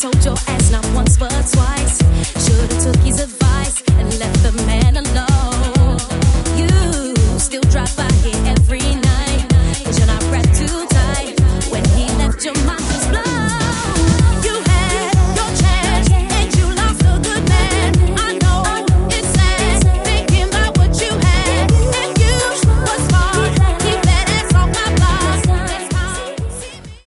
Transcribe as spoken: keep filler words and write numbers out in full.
told your ass not once but twice. Should've took his advice.